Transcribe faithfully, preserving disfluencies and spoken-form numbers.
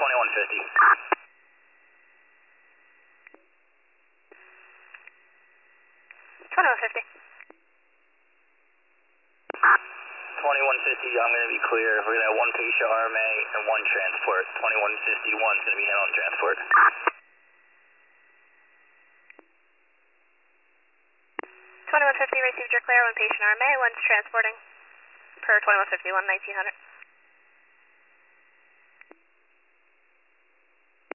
twenty-one fifty. twenty-one fifty. twenty-one fifty, I'm going to be clear. We're going to have one patient R M A and one transport. twenty-one fifty-one is going to be handling transport. twenty-one fifty received your clear, one patient R M A, one's transporting per twenty-one fifty-one, nineteen hundred.